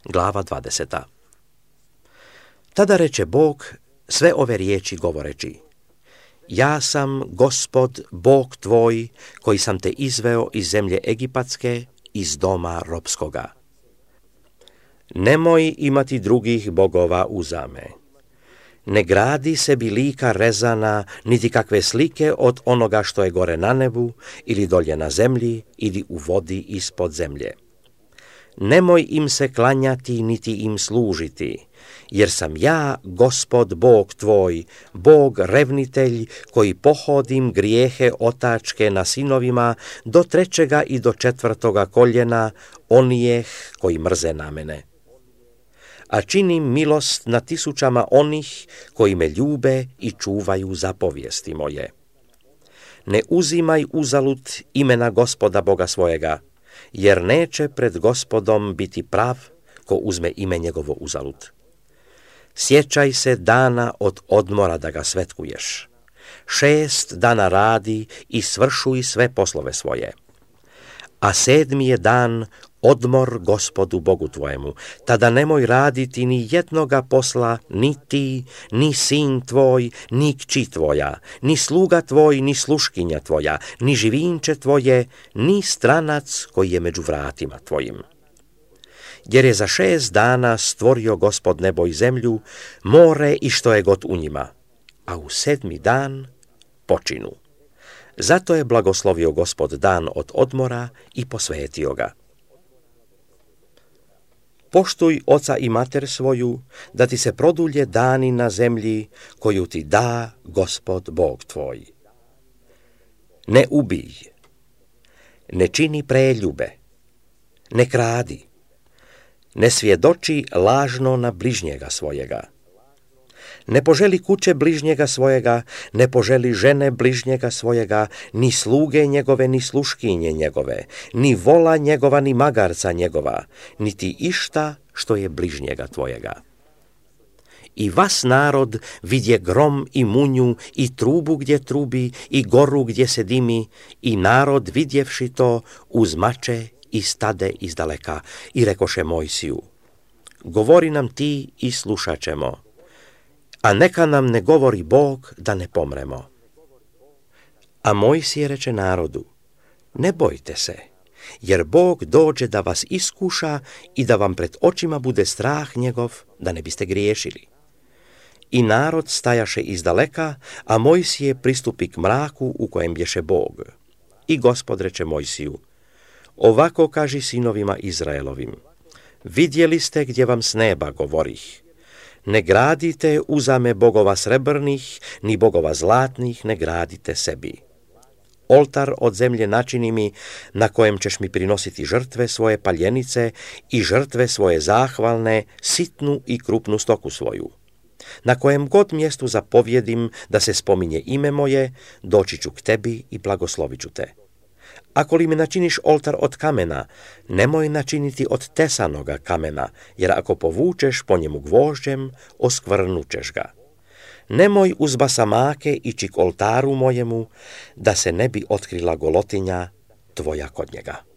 glava 20. Tada reče Bog sve ove riječi govoreći: Ja sam Gospod, Bog tvoj, koji sam te izveo iz zemlje Egipatske, iz doma ropskoga. Nemoj imati drugih bogova uzame. Ne gradi sebi lika rezana, niti kakve slike od onoga što je gore na nebu, ili dolje na zemlji, ili u vodi ispod zemlje. Nemoj im se klanjati, niti im služiti, jer sam ja, Gospod Bog tvoj, Bog revnitelj, koji pohodim grijehe otačke na sinovima do 3. i do 4. koljena onijeh koji mrze na mene. A činim milost na 1000 onih koji me ljube i čuvaju zapovijesti moje. Ne uzimaj uzalud imena Gospoda Boga svojega, jer neće pred Gospodom biti prav ko uzme ime njegovo uzalud. Sjećaj se dana od odmora da ga svetkuješ. 6 dana radi i svršuj sve poslove svoje. A 7. je dan odmor Gospodu Bogu tvojemu. Tada nemoj raditi ni jednoga posla, ni ti, ni sin tvoj, ni kći tvoja, ni sluga tvoj, ni sluškinja tvoja, ni živinče tvoje, ni stranac koji je među vratima tvojim. Jer je za 6 dana stvorio Gospod nebo i zemlju, more i što je god u njima, a u 7. dan počinu. Zato je blagoslovio Gospod dan od odmora i posvetio ga. Poštuj oca i mater svoju, da ti se produlje dani na zemlji koju ti da Gospod Bog tvoj. Ne ubij, ne čini preljube, ne kradi, ne svjedoči lažno na bližnjega svojega. Ne poželi kuće bližnjega svojega, ne poželi žene bližnjega svojega, ni sluge njegove, ni sluškinje njegove, ni vola njegova, ni magarca njegova, niti išta što je bližnjega tvojega. I vas narod vidje grom i munju, i trubu gdje trubi, i goru gdje se dimi, i narod vidjevši to uzmače i stade izdaleka, i rekoše Mojsiju: Govori nam ti i slušat ćemo, a neka nam ne govori Bog da ne pomremo. A Mojsije reče narodu: Ne bojte se, jer Bog dođe da vas iskuša i da vam pred očima bude strah njegov, da ne biste griješili. I narod stajaše izdaleka, a Mojsije pristupi k mraku u kojem bješe Bog. I Gospod reče Mojsiju: Ovako kaži sinovima Izraelovim: Vidjeli ste gdje vam s neba govorih. Ne gradite uzame bogova srebrnih, ni bogova zlatnih ne gradite sebi. Oltar od zemlje načini mi, na kojem ćeš mi prinositi žrtve svoje paljenice i žrtve svoje zahvalne, sitnu i krupnu stoku svoju. Na kojem god mjestu zapovjedim da se spominje ime moje, doći ću k tebi i blagoslovit ću te. Ako li mi načiniš oltar od kamena, nemoj načiniti od tesanoga kamena, jer ako povučeš po njemu gvožđem, oskvrnućeš ga. Nemoj uz basamake ići k oltaru mojemu, da se ne bi otkrila golotinja tvoja kod njega.